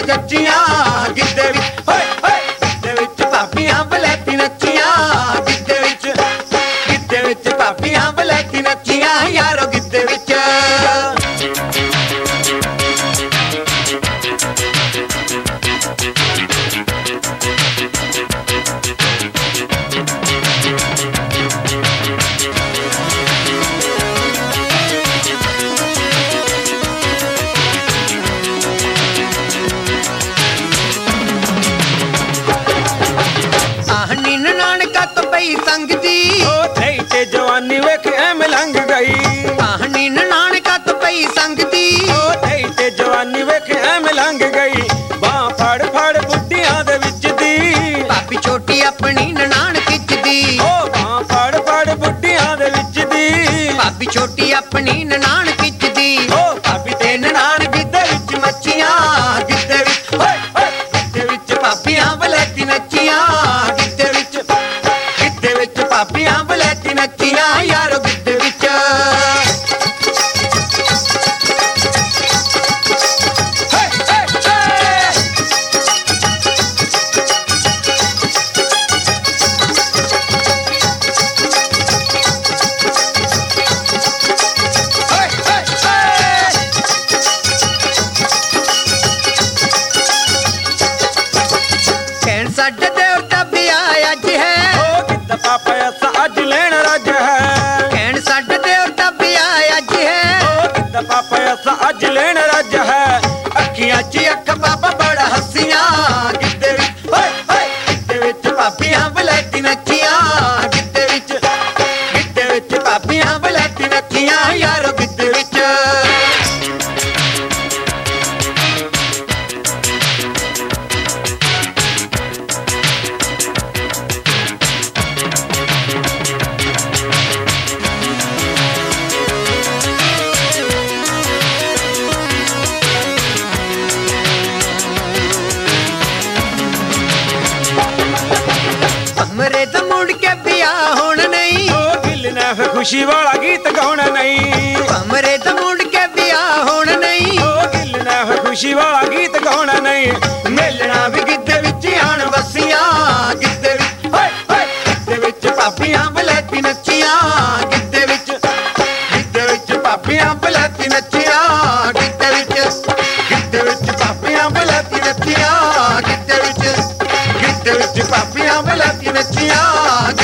ਭਾਪੀਆਂ ਜੱਚੀਆਂ ਗਿੱਧੇ ਵਿੱਚ ਹੋਏ ਹੋਏ ਗਿੱਧੇ ਵਿੱਚ ਭਾਪੀਆਂ ਬਲੈਤੀ ਨੱਚੀਆਂ ਗਿੱਧੇ ਵਿੱਚ ਭਾਪੀਆਂ ਬਲੈਤੀ ਨੱਚੀਆਂ ਯਾਰੋ ਗਿੱਧੇ ਵਿੱਚ संग दी थई ते जवानी वेख एम लंघ गई कहानी नानका तो पई संग दी थई ते जवानी वेख एम लंघ गई बां फड़ फड़ बुढ़ियां दे विच दी भाभी छोटी अपनी ननान खिचदी बां फड़ फड़ बुढ़ियां दे विच दी भाभी छोटी अपनी ननान खिचदी भाभी ते ननान गिद्धे विच मच्छियां गिद्धे विच होए होए गिद्धे विच भाभीआं बलैती नच्चियां भापीआं बलैती नच्चियां यारो गिद्धे विच कहण साडे देवता भी आया अज है गिद्धा पापा अज लेन रज है कहण साडे देवता भी आया अज है गिद्धा पापा अज लेन रज है अखियां च अख बाबा बड़ा हसियां गिद्धे विच होए होए गिद्धे विच भापीआं बलैती नच्चियां गिद्धे विच भापीआं बलैती नच्चियां यारो गिद्धे विच हमरे तो मुड़ के ब्याह होना नहीं दिल ने खुशी वाला गीत गाना नहीं हमरे तो मुड़ के ब्याह होना नहीं दिल ने खुशी वाला गीत गाना नहीं मिलना भी गिद्धे विच आन बसियां गिद्धे विच होए होए गिद्धे विच भापीआं बलैती नच्चियां गिद्धे विच भापीआं बलैती नच्चियां गिद्धे विच भापीआं बलैती नच्चियां गिद्धे विच भापीआं बलैती नच्चियां